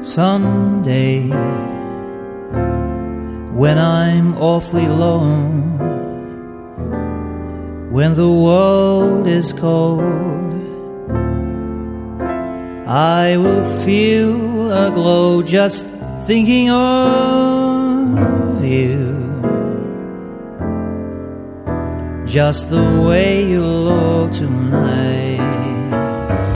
Someday, when I'm awfully lone, when the world is cold, I will feel a glow just thinking of you. Just the way you look tonight.